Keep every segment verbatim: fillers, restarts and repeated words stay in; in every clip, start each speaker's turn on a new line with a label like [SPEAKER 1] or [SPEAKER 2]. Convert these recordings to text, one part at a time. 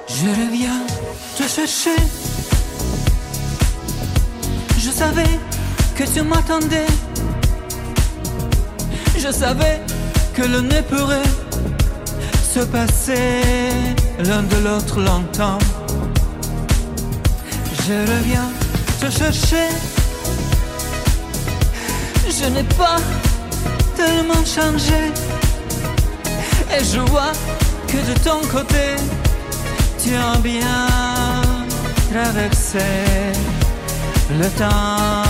[SPEAKER 1] Je reviens te chercher. Je savais que tu m'attendais. Je savais que l'on ne pourrait se passer l'un de l'autre longtemps. Je reviens te chercher. Je n'ai pas tellement changé. Et je vois que de ton côté tu as bien traversé le temps.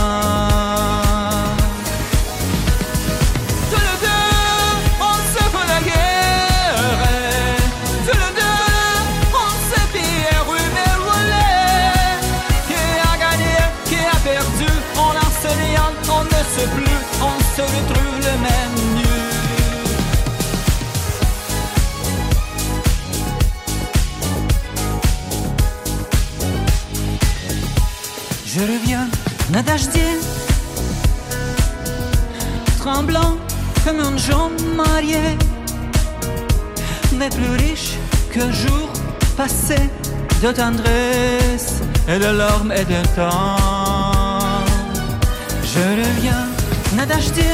[SPEAKER 1] Tous les deux, on se fait la guerre. Tous les deux, on s'est pillé, ruiné, volé. Qui a gagné, qui a perdu, on a se liant, on ne sait plus, on se retrouve le même nu. Je reviens nadajdier, tremblant comme un jeune marié, mais plus riche qu'un jour passé de tendresse et de larmes et de temps. Je reviens nadajdier,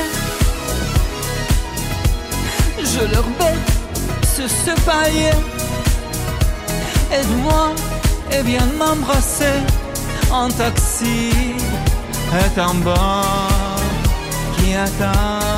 [SPEAKER 1] je leur bête sur ce palier. Aide-moi et viens m'embrasser. Un taxi est en bas qui attend.